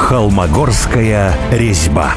Холмогорская резьба.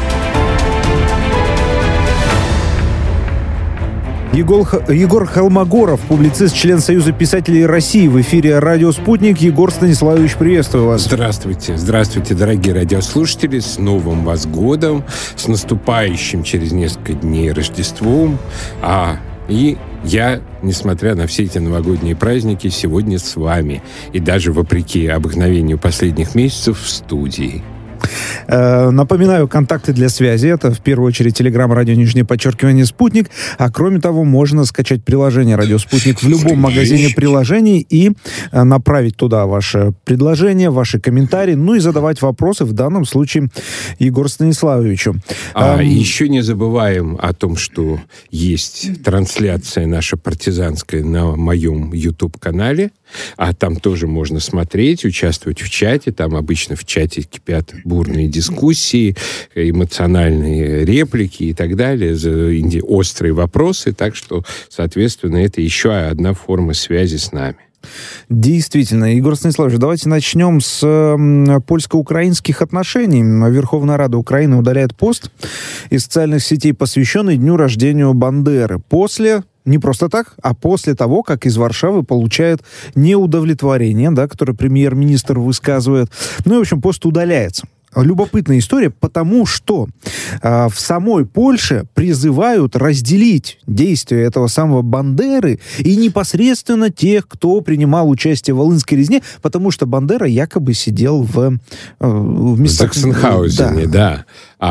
Егор Холмогоров, публицист, член Союза писателей России. В эфире «Радио Спутник». Егор Станиславович, приветствую вас. Здравствуйте. Здравствуйте, дорогие радиослушатели. С Новым вас годом, с наступающим через несколько дней Рождеством. И я, несмотря на все эти новогодние праздники, сегодня с вами. И даже вопреки обыкновению последних месяцев в студии. Напоминаю, контакты для связи. Это в первую очередь Telegram, радио, Спутник. А кроме того, можно скачать приложение «Радио Спутник» в любом магазине приложений и направить туда ваше предложение, ваши комментарии, ну и задавать вопросы, в данном случае Егору Станиславовичу. Еще не забываем о том, что есть трансляция наша партизанская на моем YouTube-канале, а там тоже можно смотреть, участвовать в чате. Там обычно в чате кипят бурные дискуссии, эмоциональные реплики и так далее, острые вопросы. Так что, соответственно, это еще одна форма связи с нами. Действительно. Егор Станиславович, давайте начнем с польско-украинских отношений. Верховная Рада Украины удаляет пост из социальных сетей, посвященный дню рождения Бандеры. Не просто так, а после того, как из Варшавы получает неудовлетворение, которое премьер-министр высказывает. Ну и, в общем, пост удаляется. Любопытная история, потому что в самой Польше призывают разделить действия этого самого Бандеры и непосредственно тех, кто принимал участие в Волынской резне, потому что Бандера якобы сидел в местах... В Саксенхаузене, да.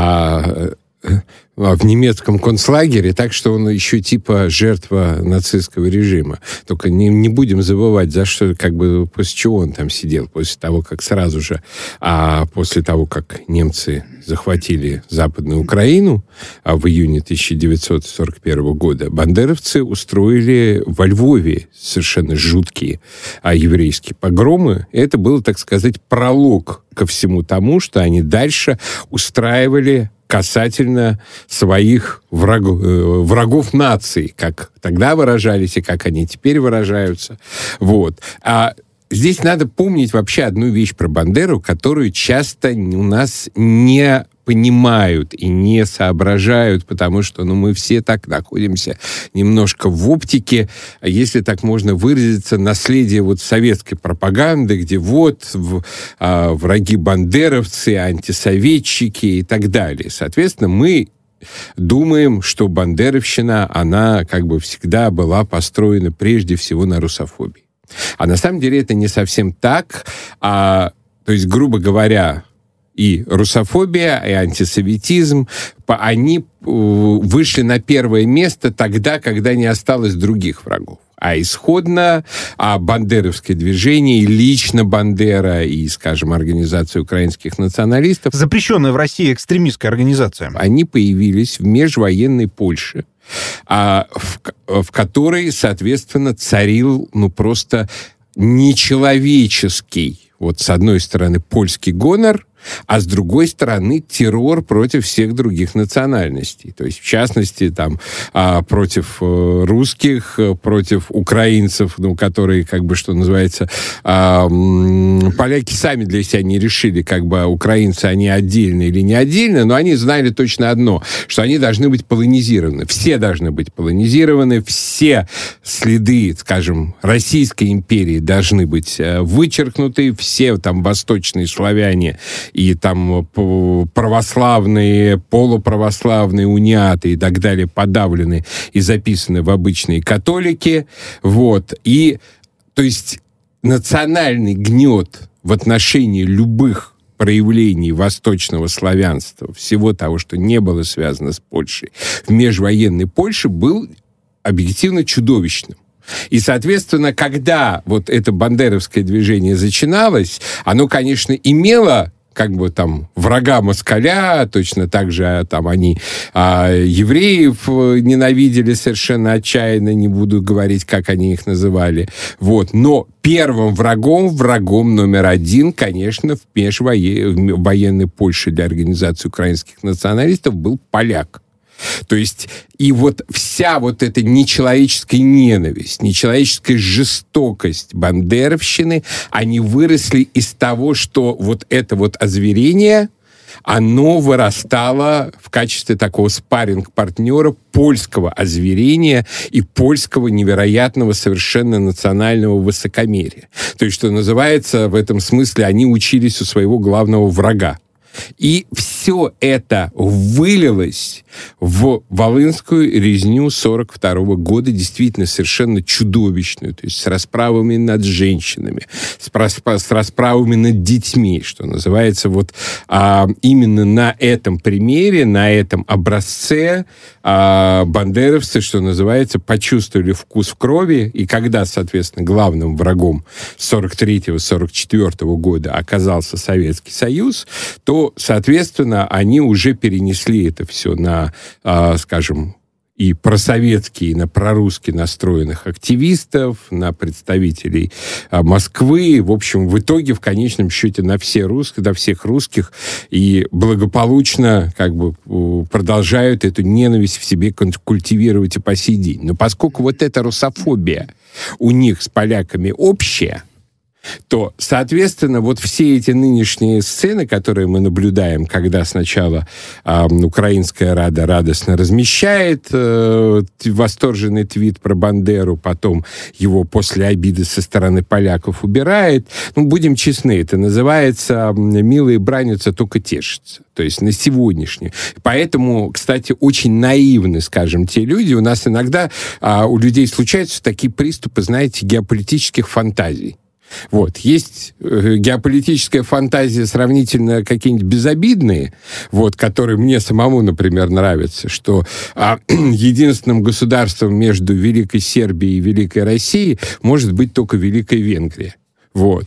В немецком концлагере, так что он еще типа жертва нацистского режима. Только не будем забывать, за что, после чего он там сидел. После того, как сразу же, после того, как немцы захватили Западную Украину в июне 1941 года, бандеровцы устроили во Львове совершенно жуткие еврейские погромы. Это был, так сказать, пролог ко всему тому, что они дальше устраивали касательно своих врагов нации, как тогда выражались и как они теперь выражаются. Вот. Здесь надо помнить вообще одну вещь про Бандеру, которую часто у нас не понимают и не соображают, потому что мы все так находимся немножко в оптике, если так можно выразиться, наследие советской пропаганды, где враги бандеровцы, антисоветчики и так далее. Соответственно, мы думаем, что бандеровщина, она всегда была построена прежде всего на русофобии. А на самом деле это не совсем так. То есть, грубо говоря, и русофобия, и антисоветизм, они вышли на первое место тогда, когда не осталось других врагов. А исходно бандеровское движение, и лично Бандера, и, скажем, Организация украинских националистов... Запрещенная в России экстремистская организация. Они появились в межвоенной Польше, в которой, соответственно, царил просто нечеловеческий, с одной стороны, польский гонор, а с другой стороны, террор против всех других национальностей. То есть, в частности, против русских, против украинцев, которые, что называется, поляки сами для себя не решили, украинцы, они отдельно или не отдельно, но они знали точно одно, что они должны быть полонизированы. Все должны быть полонизированы, все следы, скажем, Российской империи должны быть вычеркнуты, все восточные славяне и православные, полуправославные, униаты и так далее подавлены и записаны в обычные католики. И, то есть, национальный гнет в отношении любых проявлений восточного славянства, всего того, что не было связано с Польшей, в межвоенной Польше был объективно чудовищным. И, соответственно, когда это бандеровское движение начиналось, оно, конечно, имело врага москаля, точно так же они евреев ненавидели совершенно отчаянно, не буду говорить, как они их называли. Но первым врагом номер один, конечно, в военной Польше для Организации украинских националистов был поляк. То есть и вот вся вот эта нечеловеческая ненависть, нечеловеческая жестокость бандеровщины, они выросли из того, что вот это вот озверение, оно вырастало в качестве такого спарринг-партнера польского озверения и польского невероятного совершенно национального высокомерия. То есть, что называется, в этом смысле они учились у своего главного врага. И все это вылилось в Волынскую резню 1942 года, действительно совершенно чудовищную, то есть с расправами над женщинами, с расправами над детьми, что называется, вот именно на этом примере, на этом образце бандеровцы, что называется, почувствовали вкус в крови, и когда, соответственно, главным врагом 1943-1944 года оказался Советский Союз, то, соответственно, они уже перенесли это все на, скажем, и просоветские, и на прорусски настроенных активистов, на представителей Москвы, в общем, в итоге, в конечном счете, на всех русских, и благополучно как бы продолжают эту ненависть в себе культивировать и по сей день. Но поскольку вот эта русофобия у них с поляками общая, то, соответственно, вот все эти нынешние сцены, которые мы наблюдаем, когда сначала Украинская Рада радостно размещает восторженный твит про Бандеру, потом его после обиды со стороны поляков убирает. Ну, будем честны, это называется «милые бранятся, только тешатся». То есть на сегодняшний. Поэтому, кстати, очень наивны, скажем, те люди. У нас иногда у людей случаются такие приступы, знаете, геополитических фантазий. Вот. Есть геополитическая фантазия сравнительно какие-нибудь безобидные, вот, которые мне самому, например, нравятся, что единственным государством между Великой Сербией и Великой Россией может быть только Великая Венгрия. Вот.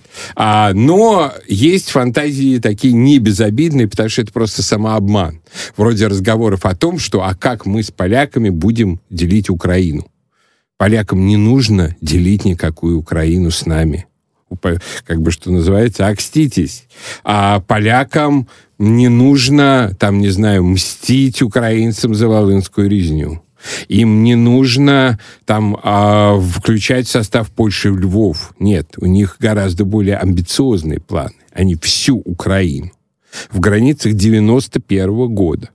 Но есть фантазии такие не безобидные, потому что это просто самообман. Вроде разговоров о том, что как мы с поляками будем делить Украину. Полякам не нужно делить никакую Украину с нами. Как бы, что называется, окститесь. А полякам не нужно, там, не знаю, мстить украинцам за Волынскую резню. Им не нужно там включать в состав Польши Львов. Нет, у них гораздо более амбициозные планы. Они всю Украину в границах 91 года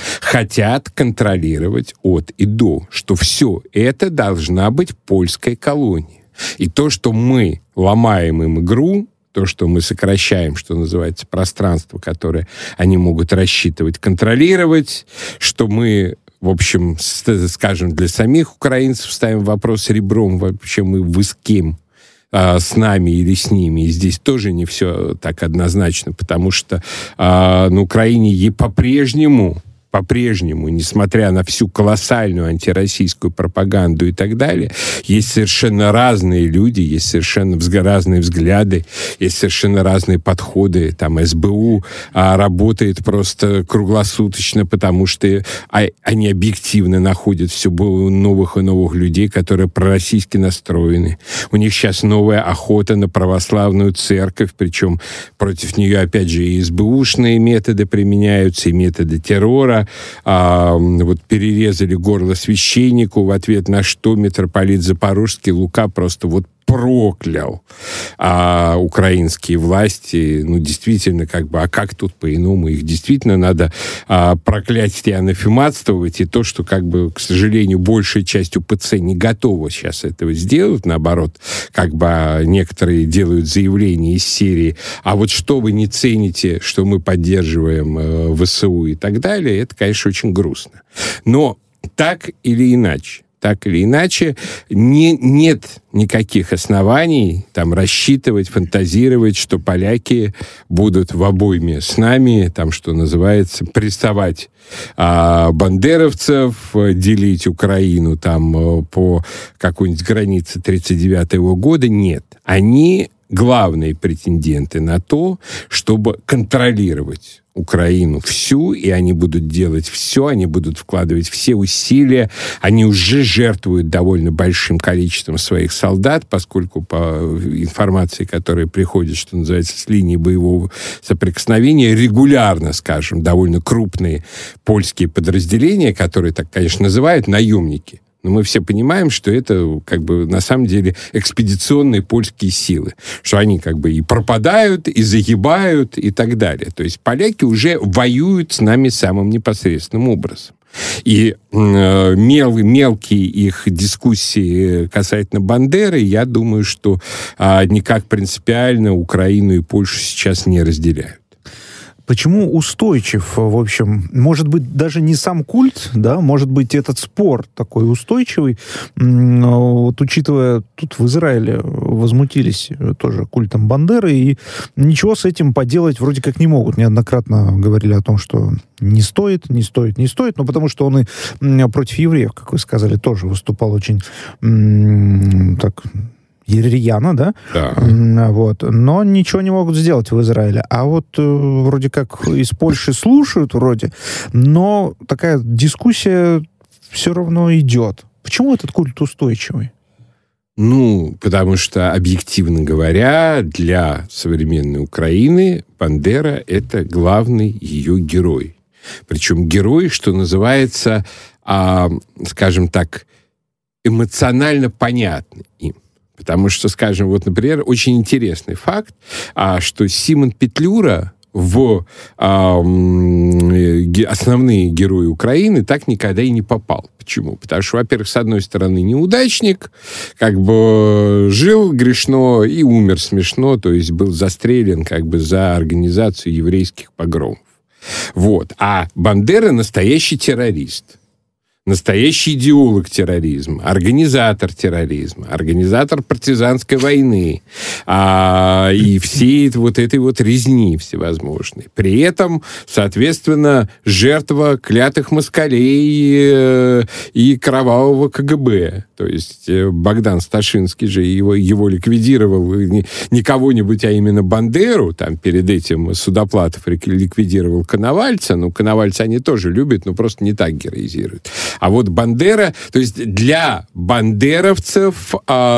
хотят контролировать от и до, что все это должна быть польская колония. И то, что мы ломаем им игру, то, что мы сокращаем, что называется, пространство, которое они могут рассчитывать, контролировать, что мы, в общем, скажем, для самих украинцев ставим вопрос ребром, вообще мы с кем, с нами или с ними. И здесь тоже не все так однозначно, потому что на Украине по-прежнему, несмотря на всю колоссальную антироссийскую пропаганду и так далее, есть совершенно разные люди, есть совершенно разные взгляды, есть совершенно разные подходы. Там СБУ работает просто круглосуточно, потому что они объективно находят все новых и новых людей, которые пророссийски настроены. У них сейчас новая охота на православную церковь, причем против нее, опять же, и СБУшные методы применяются, и методы террора. Вот перерезали горло священнику, в ответ на что митрополит Запорожский Лука просто вот проклял украинские власти. Ну, действительно, как тут по-иному? Их действительно надо проклять и анафематствовать. И то, что, к сожалению, большая часть УПЦ не готова сейчас этого сделать, наоборот, некоторые делают заявления из серии, а вот что вы не цените, что мы поддерживаем ВСУ и так далее, это, конечно, очень грустно. Но так или иначе, нет никаких оснований там рассчитывать, фантазировать, что поляки будут в обойме с нами, там, что называется, прессовать бандеровцев, делить Украину там по какой-нибудь границе 1939 года. Нет. Они главные претенденты на то, чтобы контролировать Украину всю, и они будут делать все, они будут вкладывать все усилия. Они уже жертвуют довольно большим количеством своих солдат, поскольку по информации, которая приходит, что называется, с линии боевого соприкосновения, регулярно, скажем, довольно крупные польские подразделения, которые так, конечно, называют наемники, но мы все понимаем, что это как бы на самом деле экспедиционные польские силы, что они как бы и пропадают, и загибают, и так далее. То есть поляки уже воюют с нами самым непосредственным образом. И мелкие их дискуссии касательно Бандеры, я думаю, что никак принципиально Украину и Польшу сейчас не разделяют. Почему устойчив, в общем, может быть, даже не сам культ, да, может быть, этот спор такой устойчивый, вот учитывая, тут в Израиле возмутились тоже культом Бандеры, и ничего с этим поделать вроде как не могут. Неоднократно говорили о том, что не стоит, но потому что он и против евреев, как вы сказали, тоже выступал очень так... рьяно, да? Да. Вот. Но ничего не могут сделать в Израиле. А вот вроде как из Польши слушают вроде, но такая дискуссия все равно идет. Почему этот культ устойчивый? Ну, потому что, объективно говоря, для современной Украины Бандера — это главный ее герой. Причем герой, что называется, скажем так, эмоционально понятный им. Потому что, скажем, вот, например, очень интересный факт, что Симон Петлюра в основные герои Украины так никогда и не попал. Почему? Потому что, во-первых, с одной стороны, неудачник, как бы жил грешно и умер смешно, то есть был застрелен как бы за организацию еврейских погромов. Вот. А Бандера настоящий террорист. Настоящий идеолог терроризма, организатор терроризма, организатор партизанской войны и всей вот этой вот резни всевозможной. При этом, соответственно, жертва клятых москалей и кровавого КГБ. То есть Богдан Сташинский же его ликвидировал не кого-нибудь, а именно Бандеру. Там перед этим Судоплатов ликвидировал Коновальца. Ну, Коновальца они тоже любят, но просто не так героизируют. А вот Бандера, то есть для бандеровцев,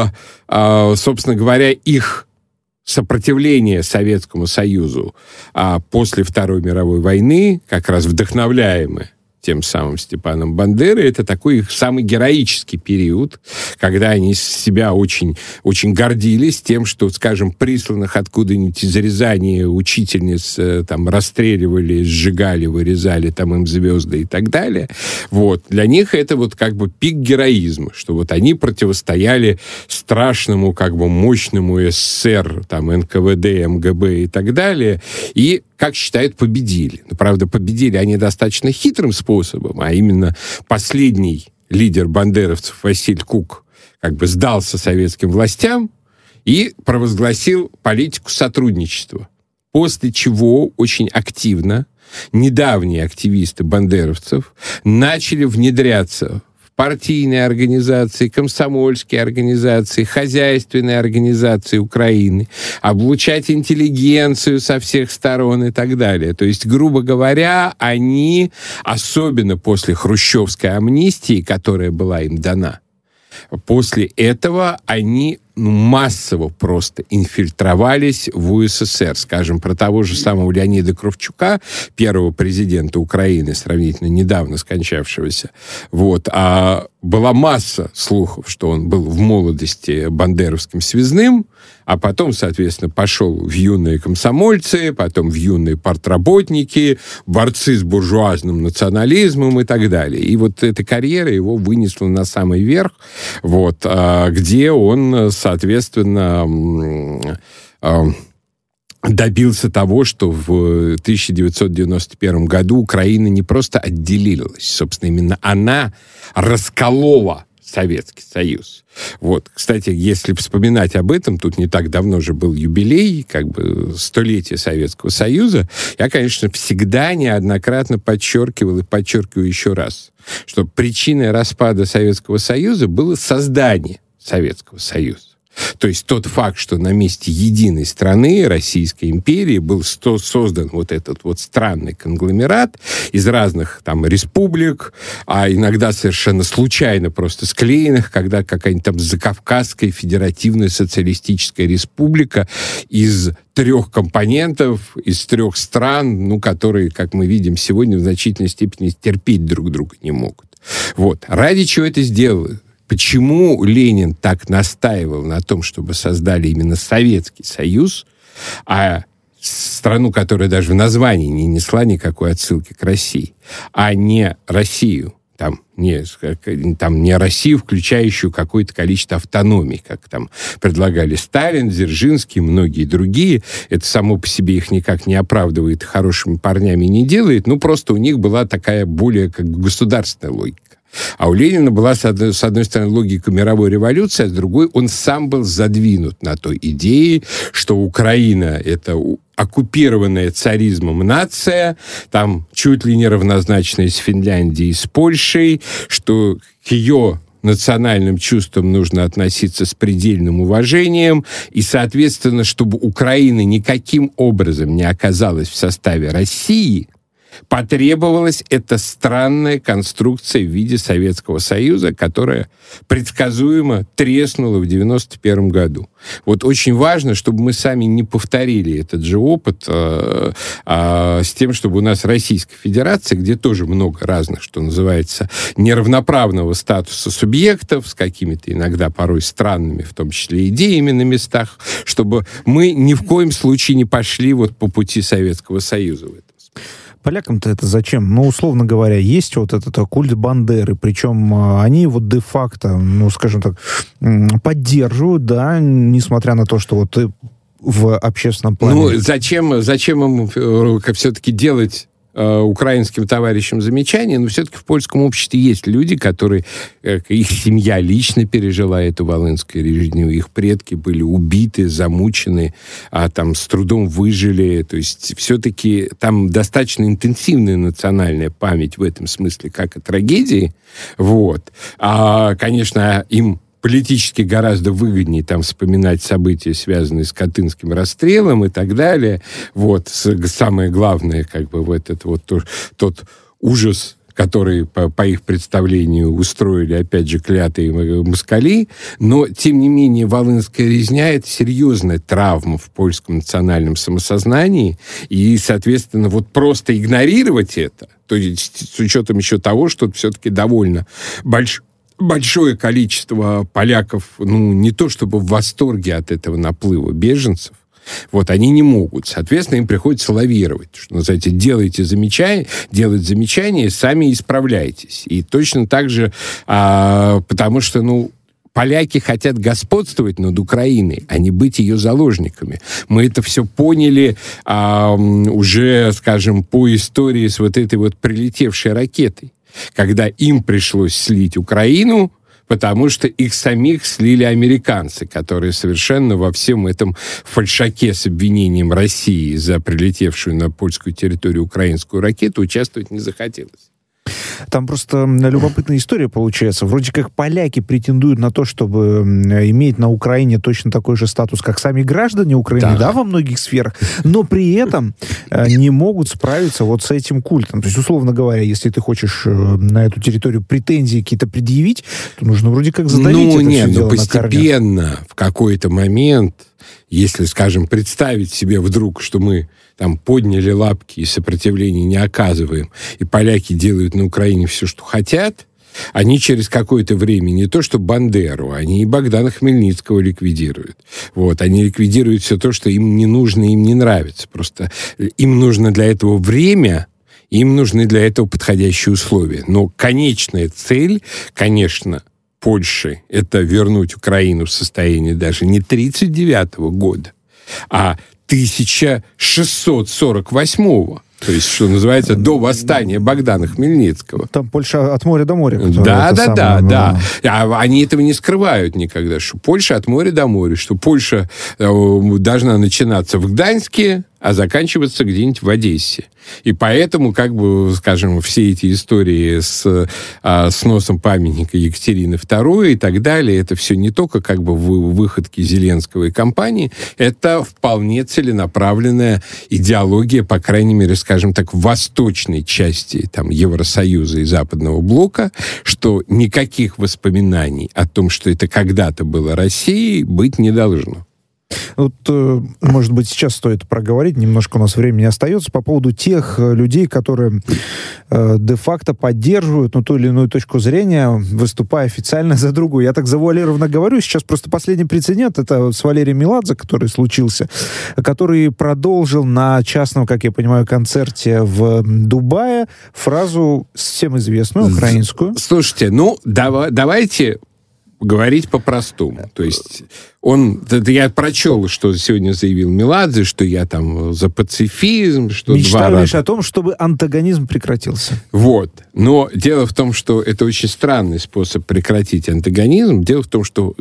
собственно говоря, их сопротивление Советскому Союзу после Второй мировой войны, как раз вдохновляемое тем самым Степаном Бандерой, это такой их самый героический период, когда они себя очень, очень гордились тем, что, скажем, присланных откуда-нибудь из Рязани учительниц там расстреливали, сжигали, вырезали там им звезды и так далее. Вот. Для них это вот как бы пик героизма, что вот они противостояли страшному, как бы мощному СССР, там, НКВД, МГБ и так далее, и как считают, победили. Но, правда, победили они достаточно хитрым способом, а именно последний лидер бандеровцев Василь Кук как бы сдался советским властям и провозгласил политику сотрудничества. После чего очень активно недавние активисты бандеровцев начали внедряться партийные организации, комсомольские организации, хозяйственные организации Украины, облучать интеллигенцию со всех сторон и так далее. То есть, грубо говоря, они, особенно после хрущевской амнистии, которая была им дана, после этого они массово просто инфильтровались в УССР. Скажем, про того же самого Леонида Кравчука, первого президента Украины, сравнительно недавно скончавшегося. Вот. А была масса слухов, что он был в молодости бандеровским связным, а потом, соответственно, пошел в юные комсомольцы, потом в юные партработники, борцы с буржуазным национализмом и так далее. И вот эта карьера его вынесла на самый верх, вот, где он, соответственно, добился того, что в 1991 году Украина не просто отделилась, собственно, именно она расколола Советский Союз. Вот. Кстати, если вспоминать об этом, тут не так давно же был юбилей, как бы столетие Советского Союза, я, конечно, всегда неоднократно подчеркивал и подчеркиваю еще раз, что причиной распада Советского Союза было создание Советского Союза. То есть тот факт, что на месте единой страны, Российской империи, был создан вот этот вот странный конгломерат из разных там республик, а иногда совершенно случайно просто склеенных, когда какая-нибудь там Закавказская федеративная социалистическая республика из 3 компонентов, из 3 стран, которые, как мы видим сегодня, в значительной степени терпеть друг друга не могут. Вот. Ради чего это сделали? Почему Ленин так настаивал на том, чтобы создали именно Советский Союз, а страну, которая даже в названии не несла никакой отсылки к России, а не Россию, там не Россию, включающую какое-то количество автономий, как там предлагали Сталин, Дзержинский, многие другие. Это само по себе их никак не оправдывает, хорошими парнями не делает, просто у них была такая более государственная логика. А у Ленина была, с одной стороны, логика мировой революции, а с другой он сам был задвинут на той идее, что Украина — это оккупированная царизмом нация, там чуть ли не равнозначная с Финляндией и с Польшей, что к ее национальным чувствам нужно относиться с предельным уважением, и, соответственно, чтобы Украина никаким образом не оказалась в составе России, потребовалась эта странная конструкция в виде Советского Союза, которая предсказуемо треснула в 1991 году. Вот очень важно, чтобы мы сами не повторили этот же опыт с тем, чтобы у нас Российская Федерация, где тоже много разных, что называется, неравноправного статуса субъектов, с какими-то иногда порой странными, в том числе идеями на местах, чтобы мы ни в коем случае не пошли вот по пути Советского Союза в этом смысле. Полякам-то это зачем? Условно говоря, есть вот этот культ Бандеры, причем они вот де-факто, скажем так, поддерживают, да, несмотря на то, что вот в общественном плане... Зачем им все-таки делать украинским товарищам замечания, но все-таки в польском обществе есть люди, которые, их семья лично пережила эту волынскую резню, их предки были убиты, замучены, а там с трудом выжили, то есть все-таки там достаточно интенсивная национальная память в этом смысле, как о трагедии, вот. Конечно, им политически гораздо выгоднее там вспоминать события, связанные с Катынским расстрелом и так далее. Вот. Самое главное, тот ужас, который, по их представлению, устроили, опять же, клятые москали. Но, тем не менее, волынская резня — это серьезная травма в польском национальном самосознании. И, соответственно, просто игнорировать это, то есть с учетом еще того, что все-таки довольно большое количество поляков, не то чтобы в восторге от этого наплыва беженцев, они не могут. Соответственно, им приходится лавировать. Что называется, делать замечания, сами исправляйтесь. И точно так же, потому что, поляки хотят господствовать над Украиной, а не быть ее заложниками. Мы это все поняли уже, скажем, по истории с вот этой прилетевшей ракетой, когда им пришлось слить Украину, потому что их самих слили американцы, которые совершенно во всем этом фальшаке с обвинением России за прилетевшую на польскую территорию украинскую ракету участвовать не захотелось. Там просто любопытная история получается. Вроде как поляки претендуют на то, чтобы иметь на Украине точно такой же статус, как сами граждане Украины, да, во многих сферах, но при этом не могут справиться с этим культом. То есть, условно говоря, если ты хочешь на эту территорию претензии какие-то предъявить, то нужно вроде как задавить это все дело постепенно, на корню. В какой-то момент, если, скажем, представить себе вдруг, что мы там подняли лапки и сопротивления не оказываем, и поляки делают на Украине все, что хотят, они через какое-то время не то что Бандеру, они и Богдана Хмельницкого ликвидируют. Они ликвидируют все то, что им не нужно, им не нравится. Просто им нужно для этого время, им нужны для этого подходящие условия. Но конечная цель, конечно, Польши — это вернуть Украину в состояние даже не 1939 года, а 1648-го. То есть, что называется, до восстания Богдана Хмельницкого. Там Польша от моря до моря. Да. Они этого не скрывают никогда, что Польша от моря до моря, что Польша должна начинаться в Гданьске, а заканчиваться где-нибудь в Одессе. И поэтому, как бы, скажем, все эти истории с сносом памятника Екатерины II и так далее, это все не только как бы выходки Зеленского и компании, это вполне целенаправленная идеология, по крайней мере, скажем так, в восточной части там, Евросоюза и Западного блока, что никаких воспоминаний о том, что это когда-то было Россией, быть не должно. Вот, может быть, сейчас стоит проговорить, немножко у нас времени остается, по поводу тех людей, которые де-факто поддерживают ту или иную точку зрения, выступая официально за другую. Я так завуалированно говорю, сейчас просто последний прецедент, это с Валерием Меладзе, который случился, который продолжил на частном, как я понимаю, концерте в Дубае фразу всем известную, украинскую. Слушайте, давайте говорить по-простому. То есть я прочел, что сегодня заявил Меладзе, что я там за пацифизм, что мечтаю лишь о том, чтобы антагонизм прекратился. Вот. Но дело в том, что это очень странный способ прекратить антагонизм. Дело в том, что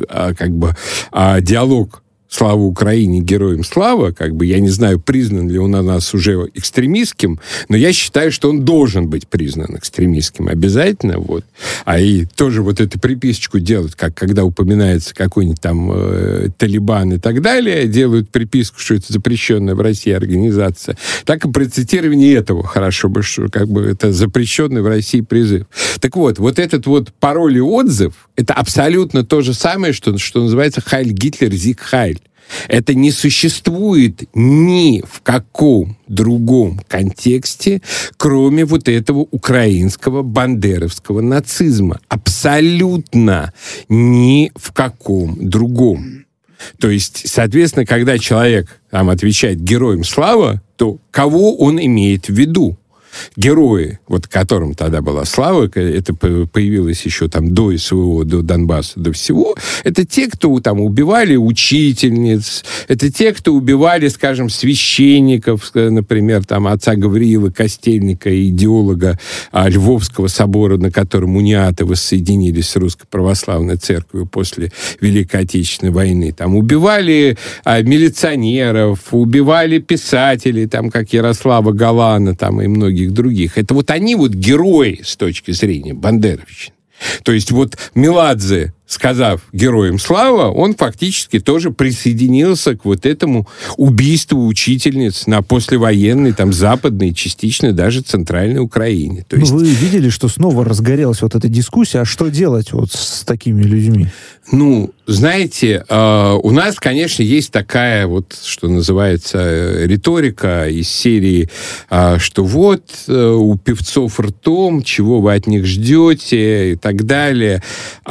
диалог «Слава Украине! Героям слава!», как бы, я не знаю, признан ли он у нас уже экстремистским, но я считаю, что он должен быть признан экстремистским обязательно, вот. И тоже вот эту приписочку делать, как когда упоминается какой-нибудь там Талибан и так далее, делают приписку, что это запрещенная в России организация, так и при цитировании этого хорошо бы, что как бы это запрещенный в России призыв. Так вот этот вот пароль и отзыв, это абсолютно то же самое, что называется «Хайль Гитлер, Зиг Хайль». Это не существует ни в каком другом контексте, кроме вот этого украинского бандеровского нацизма. Абсолютно ни в каком другом. То есть, соответственно, когда человек там отвечает «Героям слава», то кого он имеет в виду? Герои, вот которым тогда была слава, это появилось еще там до СВО, до Донбасса, до всего, это те, кто там убивали учительниц, это те, кто убивали, скажем, священников, например, там отца Гавриила Костельника, идеолога Львовского собора, на котором униаты воссоединились с Русской Православной Церковью после Великой Отечественной войны. Там убивали милиционеров, убивали писателей, там, как Ярослава Галана, там, и многих других. Это вот они вот герои с точки зрения бандеровщины. То есть вот Меладзе, сказав «Героям слава», он фактически тоже присоединился к вот этому убийству учительниц на послевоенной, там, западной, частично даже центральной Украине. То есть... Вы видели, что снова разгорелась вот эта дискуссия, а что делать вот с такими людьми? Знаете, у нас, конечно, есть такая вот, что называется, риторика из серии, что вот у певцов ртом, чего вы от них ждете и так далее.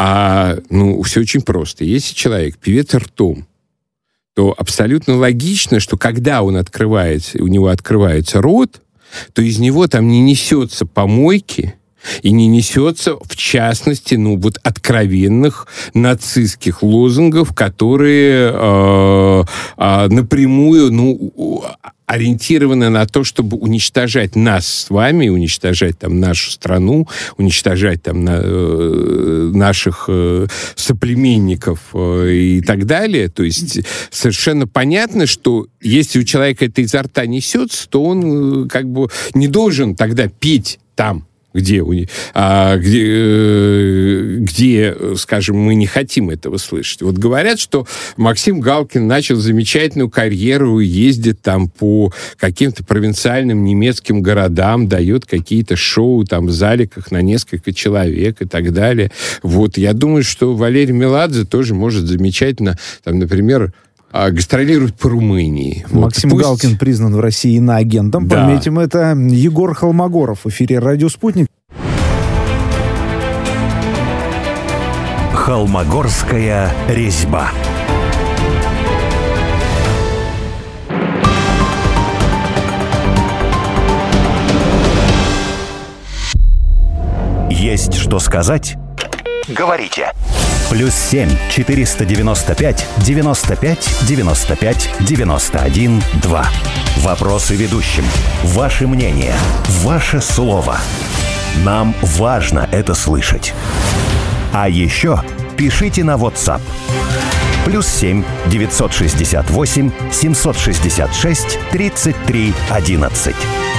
Все очень просто. Если человек певец ртом, то абсолютно логично, что когда у него открывается рот, то из него там не несется помойки, и не несется, в частности, откровенных нацистских лозунгов, которые напрямую, ориентированы на то, чтобы уничтожать нас с вами, уничтожать там нашу страну, уничтожать там наших соплеменников и так далее. То есть совершенно понятно, что если у человека это изо рта несется, то он как бы не должен тогда петь там, где, скажем, мы не хотим этого слышать. Вот говорят, что Максим Галкин начал замечательную карьеру, ездит там по каким-то провинциальным немецким городам, дает какие-то шоу там в заликах на несколько человек и так далее. Вот, я думаю, что Валерий Меладзе тоже может замечательно, там, например, гастролирует по Румынии. Максим Галкин признан в России иноагентом. Да. Пометим это. Егор Холмогоров в эфире «Радио Спутник». Холмогорская резьба. Есть что сказать? Говорите. +7 495 95 95 91 2. Вопросы ведущим. Ваше мнение. Ваше слово. Нам важно это слышать. А еще пишите на WhatsApp. +7 968 766 3311.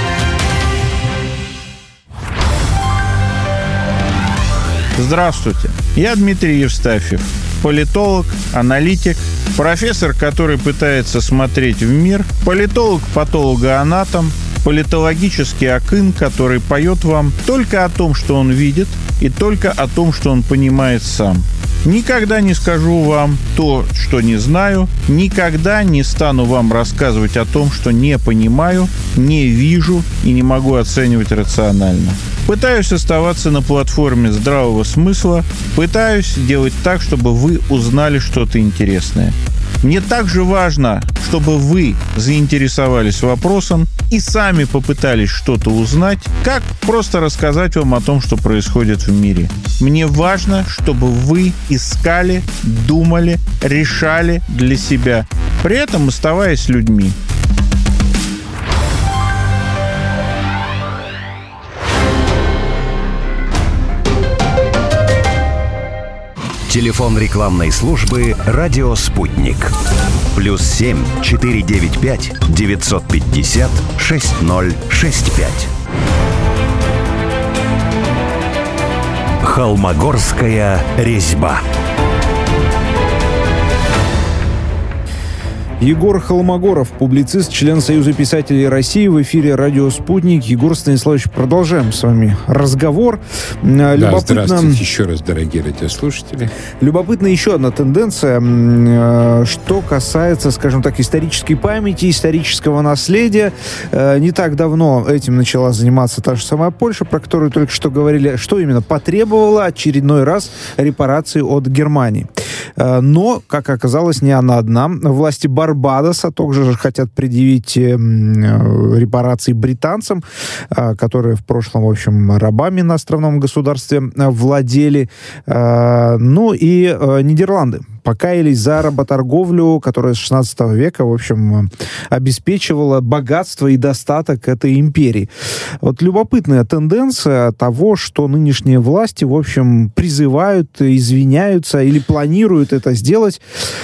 Здравствуйте, я Дмитрий Евстафьев, политолог, аналитик, профессор, который пытается смотреть в мир, политолог-патологоанатом, политологический акын, который поет вам только о том, что он видит, и только о том, что он понимает сам. Никогда не скажу вам то, что не знаю, никогда не стану вам рассказывать о том, что не понимаю, не вижу и не могу оценивать рационально. Пытаюсь оставаться на платформе здравого смысла, пытаюсь делать так, чтобы вы узнали что-то интересное. Мне также важно, чтобы вы заинтересовались вопросом и сами попытались что-то узнать, как просто рассказать вам о том, что происходит в мире. Мне важно, чтобы вы искали, думали, решали для себя, при этом оставаясь людьми. Телефон рекламной службы «Радио Спутник». +7 495 950 6065. Холмогорская резьба. Егор Холмогоров, публицист, член Союза писателей России, в эфире «Радио Спутник». Егор Станиславович, продолжаем с вами разговор. Да, здравствуйте еще раз, дорогие радиослушатели. Любопытна еще одна тенденция, что касается, скажем так, исторической памяти, исторического наследия. Не так давно этим начала заниматься та же самая Польша, про которую только что говорили, что именно потребовала очередной раз репарации от Германии. Но, как оказалось, не она одна. Власти Барбадоса также хотят предъявить репарации британцам, которые в прошлом, в общем, рабами на островном государстве владели. Ну и Нидерланды покаялись за работорговлю, которая с 16 века, в общем, обеспечивала богатство и достаток этой империи. Вот любопытная тенденция того, что нынешние власти, в общем, призывают, извиняются или планируют это сделать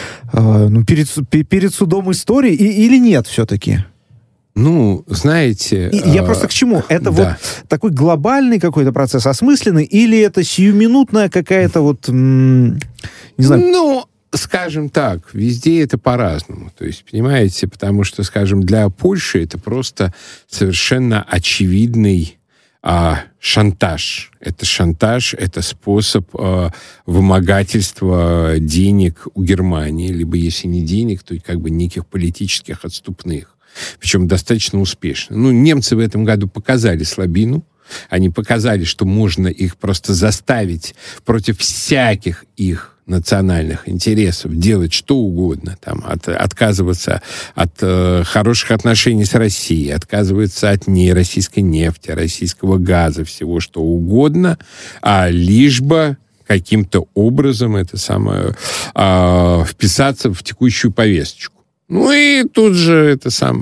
перед судом истории или нет все-таки? Ну, знаете... Я просто к чему? Это вот такой глобальный какой-то процесс, осмысленный, или это сиюминутная какая-то вот... Не знаю. Ну, скажем так, везде это по-разному. То есть, понимаете, потому что, скажем, для Польши это просто совершенно очевидный шантаж. Это шантаж, это способ вымогательства денег у Германии, либо, если не денег, то как бы неких политических отступных. Причем достаточно успешно. Ну, немцы в этом году показали слабину. Они показали, что можно их просто заставить против всяких их национальных интересов делать что угодно, там, отказываться от хороших отношений с Россией, отказываться от российской нефти, российского газа, всего что угодно, лишь бы каким-то образом вписаться в текущую повесточку. Ну и тут же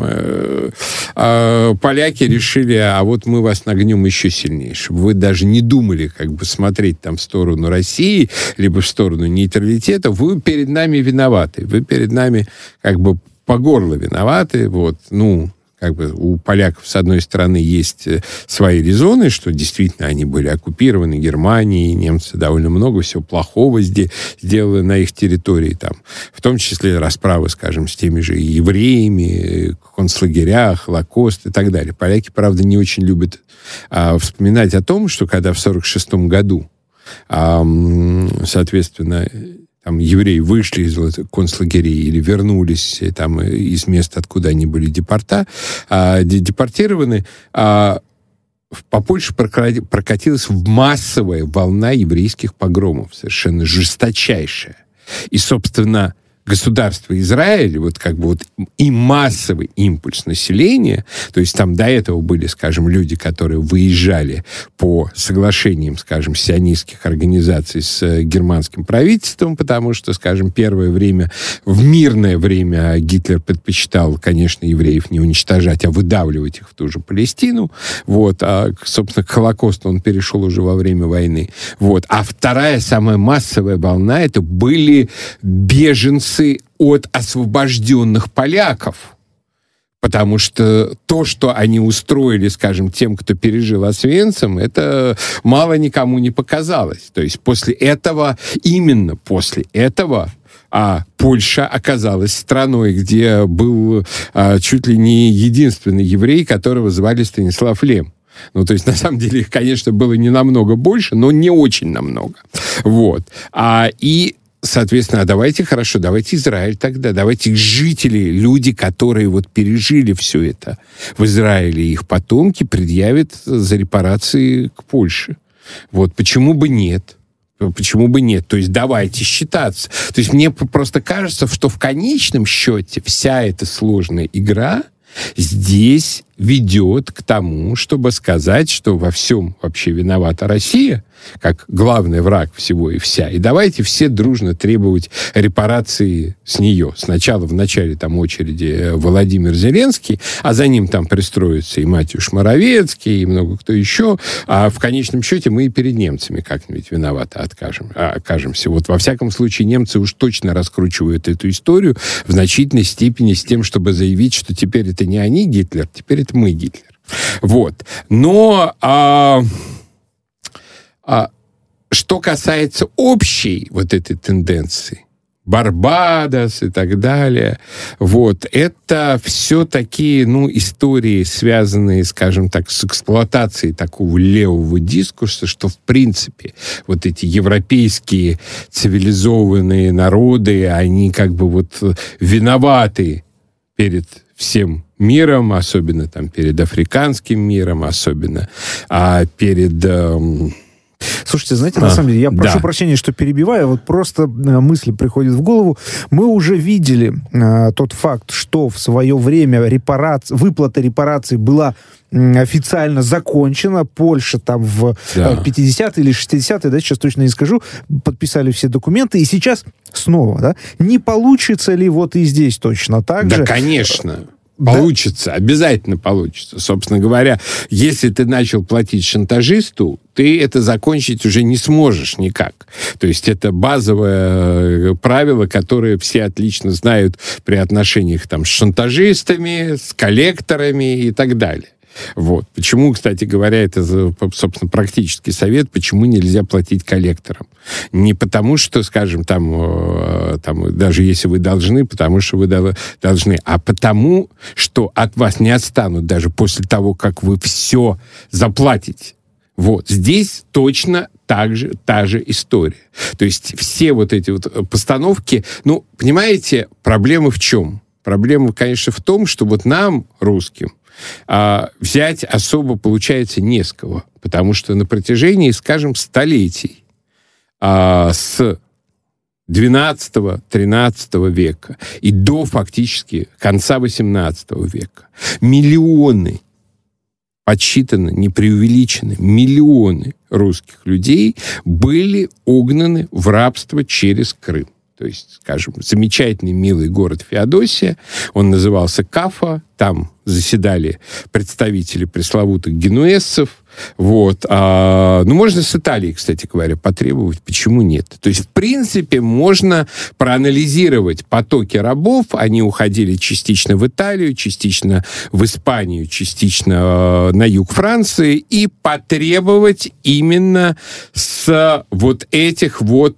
поляки решили, а вот мы вас нагнем еще сильнее, чтобы вы даже не думали как бы смотреть там в сторону России, либо в сторону нейтралитета. Вы перед нами виноваты. Вы перед нами как бы по горло виноваты. Вот, ну, как бы у поляков, с одной стороны, есть свои резоны, что действительно они были оккупированы Германией, немцы довольно много всего плохого сделали на их территории, там, в том числе расправы, скажем, с теми же евреями, концлагеря, Холокост и так далее. Поляки, правда, не очень любят вспоминать о том, что когда в 1946 году, соответственно, там евреи вышли из концлагерей или вернулись там, из мест, откуда они были депортированы, по Польше прокатилась массовая волна еврейских погромов, совершенно жесточайшая. И, собственно, государство Израиль, вот как бы вот и массовый импульс населения, то есть там до этого были, скажем, люди, которые выезжали по соглашениям, скажем, сионистских организаций с германским правительством, потому что, скажем, первое время, в мирное время Гитлер предпочитал, конечно, евреев не уничтожать, а выдавливать их в ту же Палестину, вот, собственно, к Холокосту он перешел уже во время войны, вот, а вторая, самая массовая волна, это были беженцы репарации от освобожденных поляков. Потому что то, что они устроили, скажем, тем, кто пережил Освенцим, это мало никому не показалось. То есть после этого, именно после этого, Польша оказалась страной, где был чуть ли не единственный еврей, которого звали Станислав Лем. Ну, то есть, на самом деле, их, конечно, было не намного больше, но не очень намного. Вот. Соответственно, давайте Израиль тогда, давайте жители, люди, которые вот пережили все это в Израиле, их потомки предъявят за репарации к Польше. Вот, почему бы нет? Почему бы нет? То есть давайте считаться. То есть мне просто кажется, что в конечном счете вся эта сложная игра здесь ведет к тому, чтобы сказать, что во всем вообще виновата Россия, как главный враг всего и вся. И давайте все дружно требовать репарации с нее. Сначала в начале там очереди Владимир Зеленский, а за ним там пристроится и Матюш Моровецкий, и много кто еще. А в конечном счете мы и перед немцами как-нибудь виноваты окажемся. Вот во всяком случае немцы уж точно раскручивают эту историю в значительной степени с тем, чтобы заявить, что теперь это не они Гитлер, теперь это мы Гитлер. Вот. Но что касается общей вот этой тенденции, Барбадос и так далее, вот, это все такие, истории, связанные, скажем так, с эксплуатацией такого левого дискурса, что, в принципе, вот эти европейские цивилизованные народы, они как бы вот виноваты перед всем миром, особенно там перед африканским миром, особенно перед... Слушайте, знаете, на самом деле, я прошу прощения, что перебиваю, вот просто мысль приходит в голову. Мы уже видели тот факт, что в свое время выплата репараций была официально закончена. Польша там в 50-е или 60-е, сейчас точно не скажу, подписали все документы, и сейчас снова, не получится ли вот и здесь точно так же? Да, конечно. Получится, обязательно получится. Собственно говоря, если ты начал платить шантажисту, ты это закончить уже не сможешь никак. То есть это базовое правило, которое все отлично знают при отношениях там с шантажистами, с коллекторами и так далее. Вот. Почему, кстати говоря, это, собственно, практический совет, почему нельзя платить коллекторам. Не потому, что, скажем, там даже если вы должны, потому что вы должны, а потому, что от вас не отстанут даже после того, как вы все заплатите. Вот. Здесь точно та же история. То есть все вот эти вот постановки, понимаете, проблема в чем? Проблема, конечно, в том, что вот нам, русским, взять особо получается не с кого, потому что на протяжении, скажем, столетий с 12-13 века и до фактически конца 18 века миллионы, подсчитаны, не преувеличены, миллионы русских людей были угнаны в рабство через Крым. То есть, скажем, замечательный, милый город Феодосия, он назывался Кафа, там заседали представители пресловутых генуэзцев. Вот. Можно с Италии, кстати говоря, потребовать. Почему нет? То есть, в принципе, можно проанализировать потоки рабов. Они уходили частично в Италию, частично в Испанию, частично на юг Франции, и потребовать именно с вот этих вот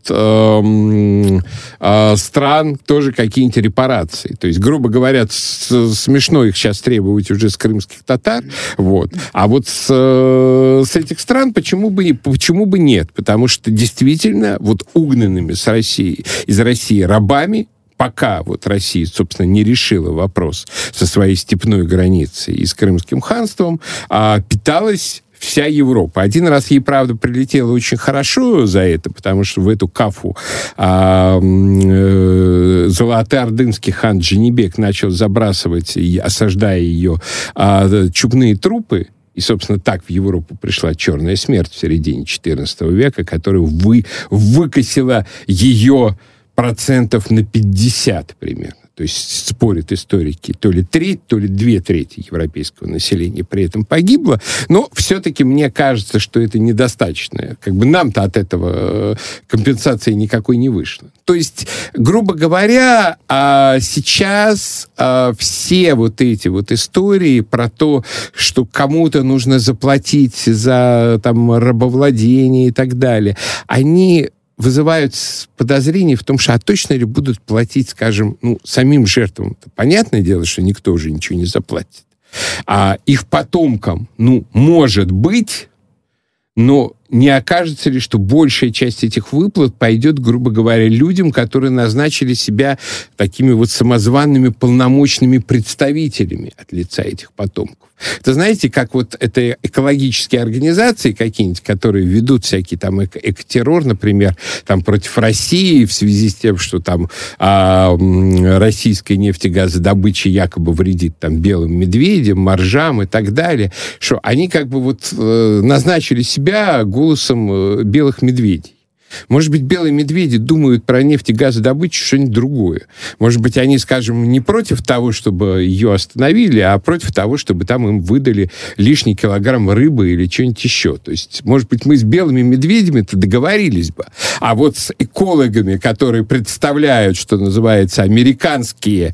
стран тоже какие-нибудь репарации. То есть, грубо говоря, смешно их сейчас требовать уже с крымских татар. Вот. А вот с этих стран почему бы нет? Потому что действительно вот угнанными из России рабами, пока вот Россия, собственно, не решила вопрос со своей степной границей и с Крымским ханством, питалась вся Европа. Один раз ей, правда, прилетело очень хорошо за это, потому что в эту Кафу золотоордынский хан Джанибек начал забрасывать, осаждая ее, чубные трупы. И, собственно, так в Европу пришла черная смерть в середине XIV века, которая выкосила ее процентов на 50 примерно. То есть спорят историки, то ли треть, то ли 2/3 европейского населения при этом погибло. Но все-таки мне кажется, что это недостаточно. Как бы нам-то от этого компенсации никакой не вышло. То есть, грубо говоря, сейчас все вот эти вот истории про то, что кому-то нужно заплатить за там рабовладение и так далее, они вызывают подозрения в том, что а точно ли будут платить, скажем, самим жертвам? Понятное дело, что никто уже ничего не заплатит. А их потомкам, может быть, но не окажется ли, что большая часть этих выплат пойдет, грубо говоря, людям, которые назначили себя такими вот самозванными полномочными представителями от лица этих потомков? Это знаете, как вот это экологические организации какие-нибудь, которые ведут всякий там экотеррор, например, там против России в связи с тем, что там российская нефтегазодобыча якобы вредит там белым медведям, моржам и так далее, что они как бы вот назначили себя голосом белых медведей. Может быть, белые медведи думают про нефть и газодобычу что-нибудь другое. Может быть, они, скажем, не против того, чтобы ее остановили, а против того, чтобы там им выдали лишний килограмм рыбы или что-нибудь еще. То есть, может быть, мы с белыми медведями-то договорились бы. А вот с экологами, которые представляют, что называется, американские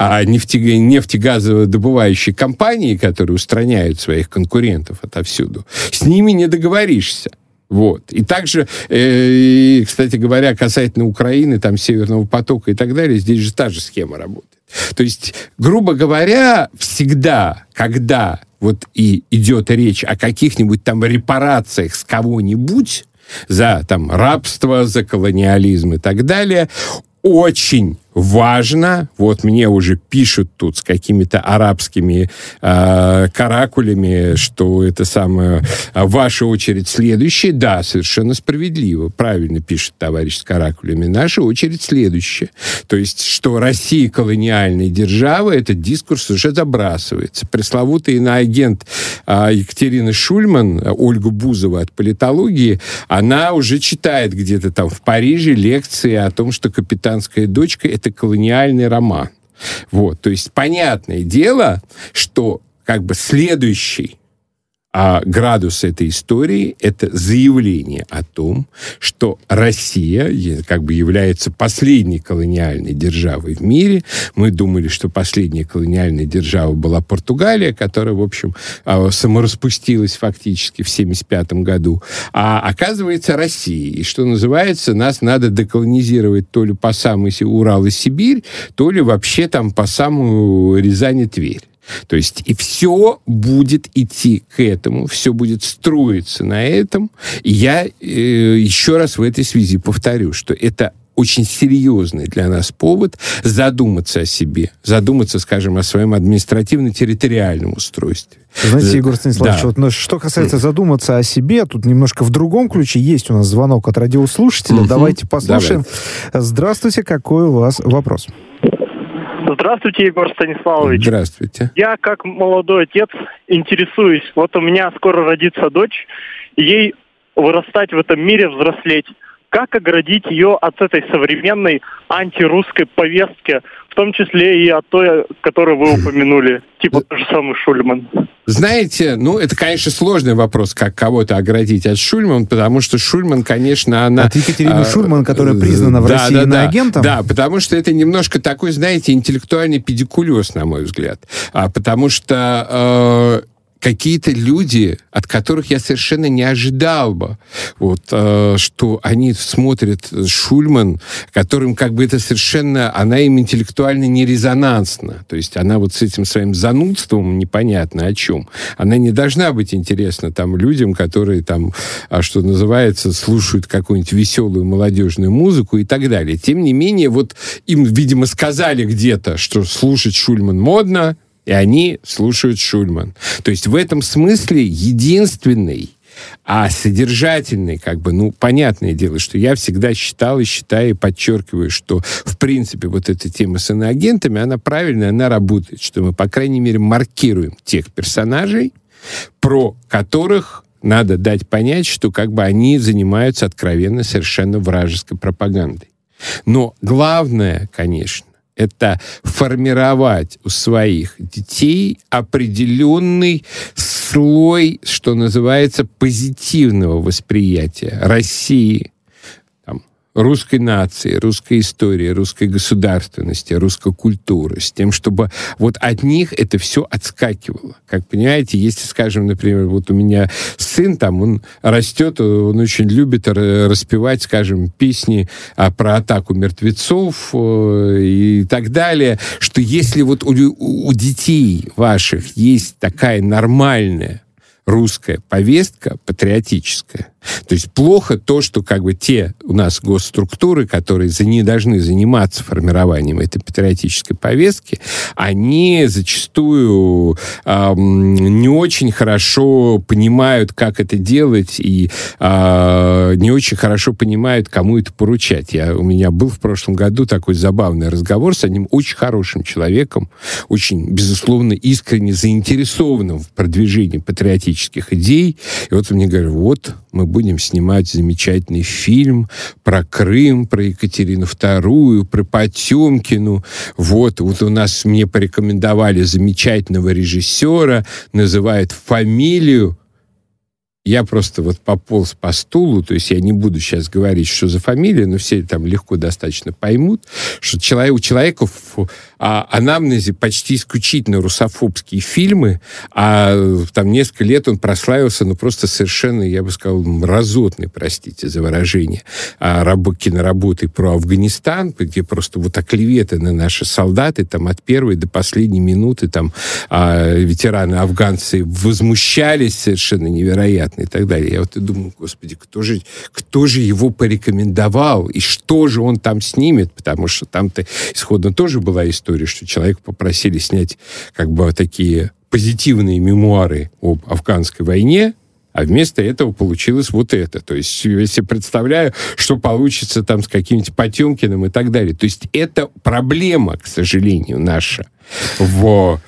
нефтегазодобывающие компании, которые устраняют своих конкурентов отовсюду, с ними не договоришься. Вот. И также, кстати говоря, касательно Украины, там, Северного потока и так далее, здесь же та же схема работает. То есть, грубо говоря, всегда, когда вот и идет речь о каких-нибудь там репарациях с кого-нибудь за там рабство, за колониализм и так далее, очень важно, вот мне уже пишут тут с какими-то арабскими каракулями, что это самое, ваша очередь следующая. Да, совершенно справедливо, правильно пишет товарищ с каракулями, наша очередь следующая. То есть, что Россия колониальная держава, этот дискурс уже забрасывается. Пресловутый иноагент Екатерина Шульман, Ольга Бузова от политологии, она уже читает где-то там в Париже лекции о том, что «Капитанская дочка» — это колониальный роман. Вот. То есть, понятное дело, что как бы следующий градус этой истории — это заявление о том, что Россия как бы является последней колониальной державой в мире. Мы думали, что последняя колониальная держава была Португалия, которая, в общем, самораспустилась фактически в 1975 году. А оказывается, Россия. И что называется, нас надо деколонизировать то ли по самый Урал и Сибирь, то ли вообще там по самую Рязань и Тверь. То есть и все будет идти к этому, все будет строиться на этом. И я еще раз в этой связи повторю, что это очень серьезный для нас повод задуматься о себе, задуматься, скажем, о своем административно-территориальном устройстве. Знаете, Егор Станиславович, вот, что касается задуматься о себе, тут немножко в другом ключе. Есть у нас звонок от радиослушателя. Давайте послушаем. Здравствуйте, какой у вас вопрос? Здравствуйте, Егор Станиславович. Здравствуйте. Я, как молодой отец, интересуюсь. Вот у меня скоро родится дочь, ей вырастать в этом мире, взрослеть. Как оградить ее от этой современной антирусской повестки, в том числе и от той, которую вы упомянули, типа тот же самый Шульман? Знаете, это, конечно, сложный вопрос, как кого-то оградить от Шульман, потому что Шульман, конечно, она... От Екатерины Шульман, которая признана в России иноагентом? Да, потому что это немножко такой, знаете, интеллектуальный педикулез, на мой взгляд. Потому что... какие-то люди, от которых я совершенно не ожидал бы, что они смотрят Шульман, которым как бы это совершенно, она им интеллектуально не резонансна. То есть она вот с этим своим занудством непонятно о чем. Она не должна быть интересна там людям, которые там, что называется, слушают какую-нибудь веселую молодежную музыку и так далее. Тем не менее, вот им, видимо, сказали где-то, что слушать Шульман модно, и они слушают Шульман. То есть в этом смысле единственный, содержательный, понятное дело, что я всегда считал и считаю, и подчеркиваю, что, в принципе, вот эта тема с иноагентами, она правильная, она работает, что мы, по крайней мере, маркируем тех персонажей, про которых надо дать понять, что они занимаются откровенно совершенно вражеской пропагандой. Но главное, конечно, это формировать у своих детей определенный слой, что называется, позитивного восприятия России, русской нации, русской истории, русской государственности, русской культуры, с тем, чтобы вот от них это все отскакивало. Как понимаете, если, скажем, например, вот у меня сын, там, он растет, он очень любит распевать, скажем, песни про атаку мертвецов и так далее, что если вот у детей ваших есть такая нормальная русская повестка патриотическая. То есть плохо то, что как бы те у нас госструктуры, которые не должны заниматься формированием этой патриотической повестки, они зачастую не очень хорошо понимают, как это делать, и не очень хорошо понимают, кому это поручать. У меня был в прошлом году такой забавный разговор с одним очень хорошим человеком, очень, безусловно, искренне заинтересованным в продвижении патриотических идей. И вот он мне говорит, вот мы будем снимать замечательный фильм про Крым, про Екатерину II, про Потемкину. Вот у нас мне порекомендовали замечательного режиссера, называют фамилию. Я просто вот пополз по стулу, то есть я не буду сейчас говорить, что за фамилия, но все там легко достаточно поймут, что у человека в анамнезе почти исключительно русофобские фильмы, а там несколько лет он прославился, просто совершенно, я бы сказал, мразотный, простите за выражение, киноработой про Афганистан, где просто вот оклеветаны наши солдаты, там от первой до последней минуты там ветераны-афганцы возмущались совершенно невероятно и так далее. Я вот и думаю, господи, кто же его порекомендовал, и что же он там снимет, потому что там-то исходно тоже была история, что человека попросили снять как бы такие позитивные мемуары об афганской войне, а вместо этого получилось вот это. То есть, я себе представляю, что получится там с каким-нибудь Потемкиным и так далее. То есть, это проблема, к сожалению, наша в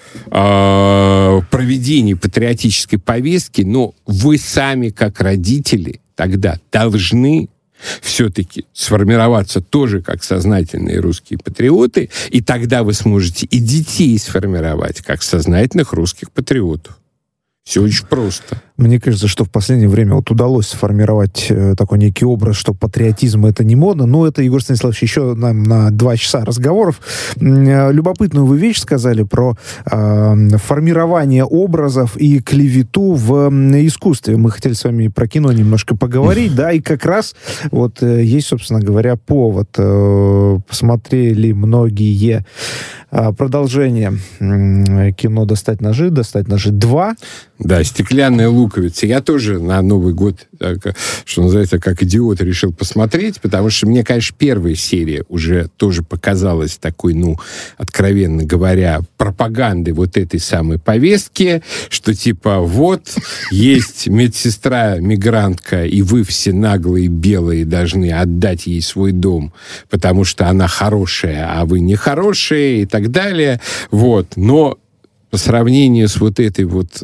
проведении патриотической повестки, но вы сами, как родители, тогда должны все-таки сформироваться тоже как сознательные русские патриоты, и тогда вы сможете и детей сформировать как сознательных русских патриотов. Все очень просто. Мне кажется, что в последнее время вот удалось сформировать такой некий образ, что патриотизм — это не модно. Но это, Егор Станиславович, еще нам на 2 часа разговоров. Любопытную вы вещь сказали про формирование образов и клевету в искусстве. Мы хотели с вами про кино немножко поговорить, да, и как раз вот есть, собственно говоря, повод. Посмотрели многие продолжение кино «Достать ножи», «Достать ножи 2». Да, «Стеклянная луковица». Я тоже на Новый год, что называется, как идиот, решил посмотреть, потому что мне, конечно, первая серия уже тоже показалась такой, откровенно говоря, пропагандой вот этой самой повестки, что типа вот есть медсестра-мигрантка, и вы все наглые белые должны отдать ей свой дом, потому что она хорошая, а вы не хорошие, и так далее. Вот. Но по сравнению с вот этой вот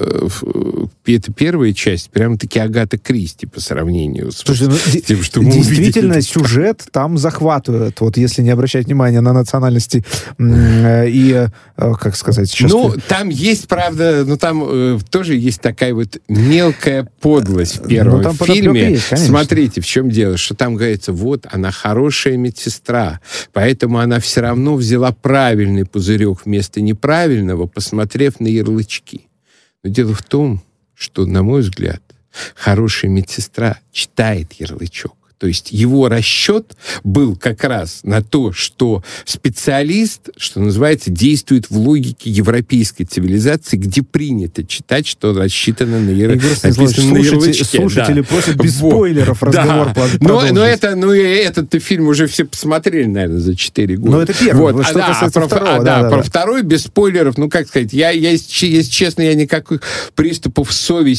это первая часть, прямо-таки Агата Кристи по сравнению с тем, что мы действительно, увидели. Сюжет там захватывает, вот если не обращать внимания на национальности и, как сказать... Сейчас там есть, правда, там тоже есть такая вот мелкая подлость в первом фильме. Есть, смотрите, в чем дело, что там говорится, вот, она хорошая медсестра, поэтому она все равно взяла правильный пузырек вместо неправильного, посмотрев на ярлычки. Но дело в том, что, на мой взгляд, хорошая медсестра читает ярлычок. То есть его расчет был как раз на то, что специалист, что называется, действует в логике европейской цивилизации, где принято читать, что рассчитано на ярлычке. Слушатели просят без спойлеров разговор продолжить. Но этот фильм уже все посмотрели, наверное, за 4 года. Но это первый. Про второй без спойлеров, как сказать, если честно, я никаких приступов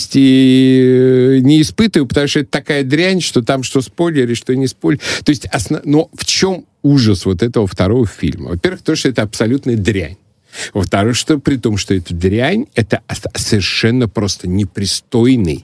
совести не испытываю, потому что это такая дрянь, что там что спойлеры, что не спойлер. То есть, но в чем ужас вот этого второго фильма? Во-первых, то, что это абсолютная дрянь. Во-вторых, что при том, что это дрянь, это совершенно просто непристойный,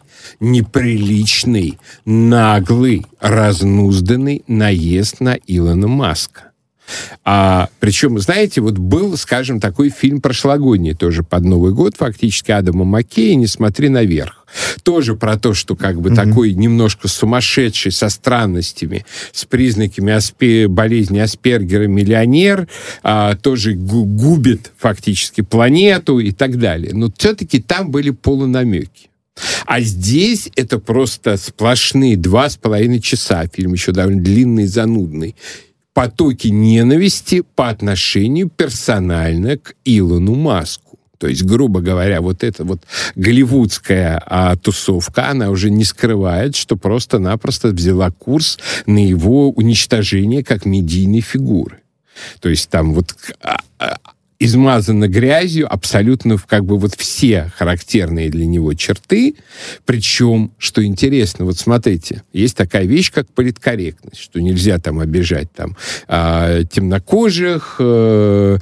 неприличный, наглый, разнузданный наезд на Илона Маска. Причем, знаете, вот был, скажем, такой фильм прошлогодний, тоже под Новый год, фактически, Адама Маккея «Не смотри наверх». Тоже про то, что как бы такой немножко сумасшедший, со странностями, с признаками болезни Аспергера миллионер, тоже губит фактически планету и так далее. Но все-таки там были полунамеки. А здесь это просто сплошные 2,5 часа. Фильм еще довольно длинный и занудный. Потоки ненависти по отношению персонально к Илону Маску. То есть, грубо говоря, вот эта вот голливудская тусовка, она уже не скрывает, что просто-напросто взяла курс на его уничтожение как медийной фигуры. То есть там вот измазано грязью абсолютно как бы вот все характерные для него черты. Причем, что интересно, вот смотрите, есть такая вещь, как политкорректность, что нельзя там обижать там темнокожих, геев,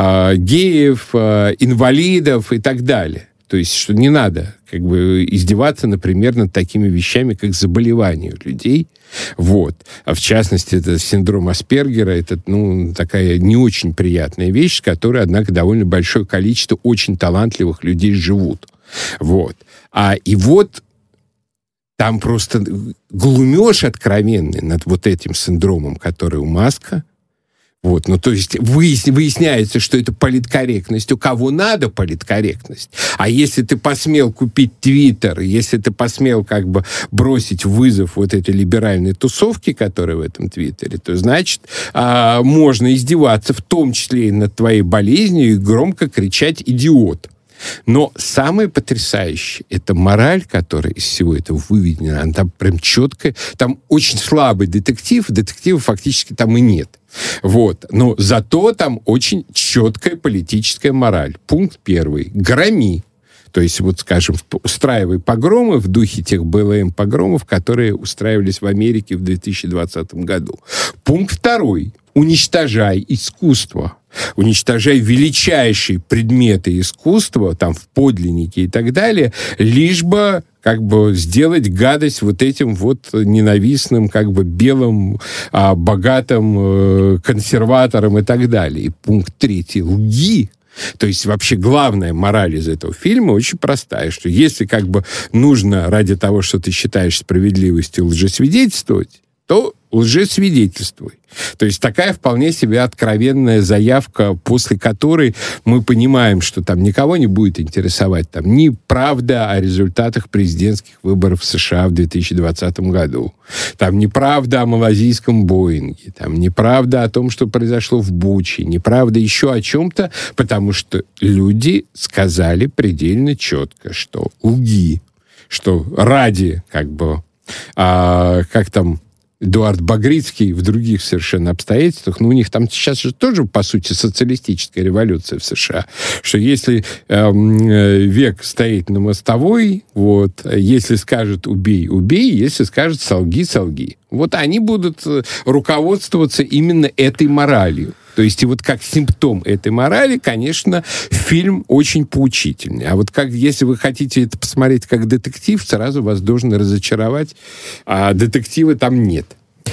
инвалидов и так далее. То есть, что не надо как бы издеваться, например, над такими вещами, как заболевания у людей. Вот. А в частности, это синдром Аспергера, это, такая не очень приятная вещь, с которой, однако, довольно большое количество очень талантливых людей живут. Вот. И вот там просто глумеж откровенный над вот этим синдромом, который у Маска. Вот, то есть выясняется, что это политкорректность. У кого надо политкорректность? А если ты посмел купить Твиттер, если ты посмел как бы бросить вызов вот этой либеральной тусовке, которая в этом Твиттере, то, значит, можно издеваться в том числе и над твоей болезнью и громко кричать «идиот». Но самое потрясающее — это мораль, которая из всего этого выведена. Она там прям четкая. Там очень слабый детектив. Детектива фактически там и нет. Вот. Но зато там очень четкая политическая мораль. Пункт 1. Громи. То есть, вот, скажем, устраивай погромы в духе тех БЛМ-погромов, которые устраивались в Америке в 2020 году. Пункт 2. Уничтожай искусство. Уничтожай величайшие предметы искусства, там, в подлиннике и так далее, лишь бы, как бы, сделать гадость вот этим вот ненавистным, как бы, белым, богатым консерваторам и так далее. И пункт 3. Лги. То есть вообще главная мораль из этого фильма очень простая, что если как бы нужно ради того, что ты считаешь справедливостью, лжесвидетельствовать, то лжесвидетельствуй. То есть такая вполне себе откровенная заявка, после которой мы понимаем, что там никого не будет интересовать там ни правда о результатах президентских выборов в США в 2020 году, там ни правда о малазийском Боинге, там ни правда о том, что произошло в Буче, ни правда еще о чем-то, потому что люди сказали предельно четко, что лги, что ради как бы, как там Эдуард Багрицкий в других совершенно обстоятельствах, у них там сейчас же тоже, по сути, социалистическая революция в США, что если век стоит на мостовой, вот, если скажет «убей», убей, если скажет «солги», солги. Вот они будут руководствоваться именно этой моралью. То есть и вот как симптом этой морали, конечно, фильм очень поучительный. А вот как, если вы хотите это посмотреть как детектив, сразу вас должен разочаровать, а детектива там нет.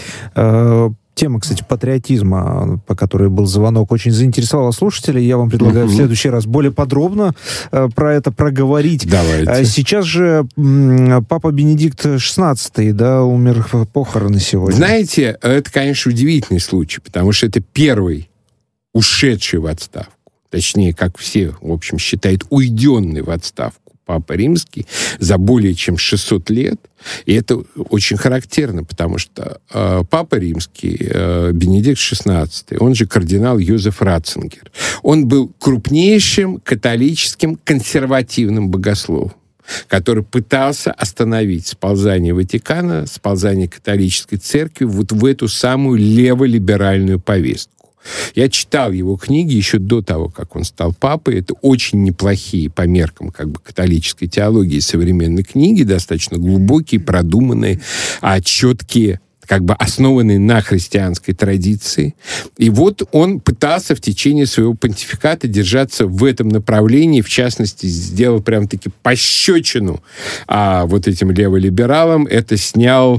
Тема, кстати, патриотизма, по которой был звонок, очень заинтересовала слушателей. Я вам предлагаю в следующий раз более подробно про это проговорить. Давайте. Сейчас же Папа Бенедикт XVI, да, умер, похороны сегодня. Знаете, это, конечно, удивительный случай, потому что это первый ушедший в отставку, точнее, как все, в общем, считают, уйденный в отставку Папа Римский за более чем 600 лет. И это очень характерно, потому что Папа Римский, Бенедикт XVI, он же кардинал Йозеф Ратцингер, он был крупнейшим католическим консервативным богословом, который пытался остановить сползание Ватикана, сползание католической церкви вот в эту самую леволиберальную повестку. Я читал его книги еще до того, как он стал папой. Это очень неплохие по меркам как бы католической теологии современные книги, достаточно глубокие, продуманные, четкие как бы основанный на христианской традиции. И вот он пытался в течение своего понтификата держаться в этом направлении, в частности, сделал прям-таки пощечину вот этим леволибералам. Это снял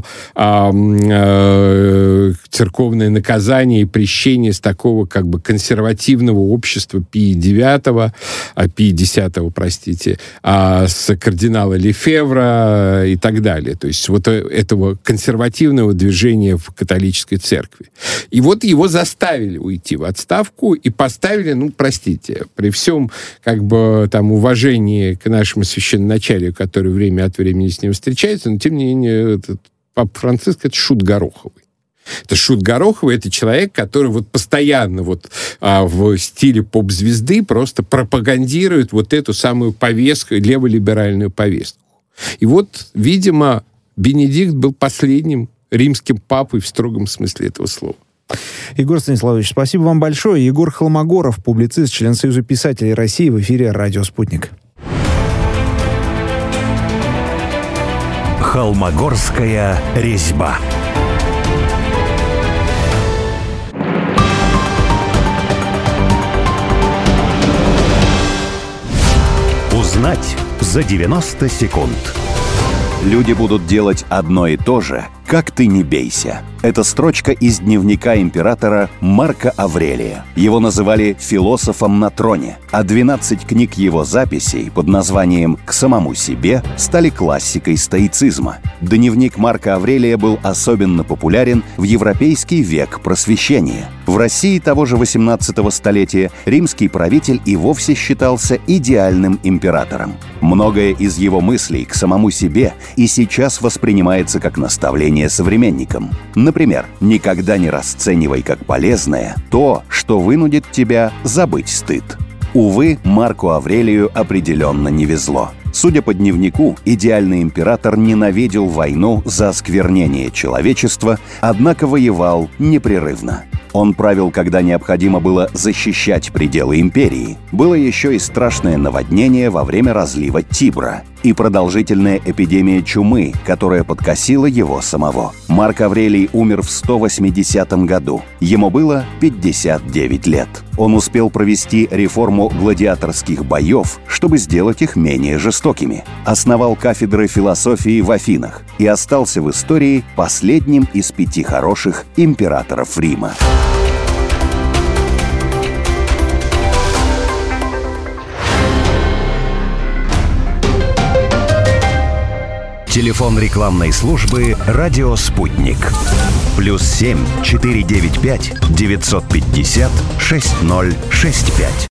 церковное наказание и прещение с такого как бы консервативного общества Пия X, с кардинала Лефевра и так далее. То есть вот этого консервативного движения в католической церкви. И вот его заставили уйти в отставку и поставили, простите, при всем как бы там уважении к нашему священноначалию, который время от времени с ним встречается, но тем не менее Папа Франциск — это шут Гороховый. Это шут Гороховый, это человек, который вот постоянно в стиле поп-звезды просто пропагандирует вот эту самую повестку, леволиберальную повестку. И вот, видимо, Бенедикт был последним римским папой в строгом смысле этого слова. Егор Станиславович, спасибо вам большое. Егор Холмогоров, публицист, член Союза писателей России, в эфире «Радио Спутник». Холмогорская резьба. Узнать за 90 секунд. Люди будут делать одно и то же, как ты не бейся. Это строчка из дневника императора Марка Аврелия. Его называли философом на троне, а 12 книг его записей под названием «К самому себе» стали классикой стоицизма. Дневник Марка Аврелия был особенно популярен в европейский век просвещения. В России того же 18 столетия римский правитель и вовсе считался идеальным императором. Многое из его мыслей к самому себе и сейчас воспринимается как наставление современникам. Например, никогда не расценивай как полезное то, что вынудит тебя забыть стыд. Увы, Марку Аврелию определенно не везло. Судя по дневнику, идеальный император ненавидел войну за осквернение человечества, однако воевал непрерывно. Он правил, когда необходимо было защищать пределы империи. Было еще и страшное наводнение во время разлива Тибра и продолжительная эпидемия чумы, которая подкосила его самого. Марк Аврелий умер в 180 году. Ему было 59 лет. Он успел провести реформу гладиаторских боев, чтобы сделать их менее жестокими. Основал кафедры философии в Афинах и остался в истории последним из 5 хороших императоров Рима. Телефон рекламной службы «Радио Спутник». +7 495 950 6065.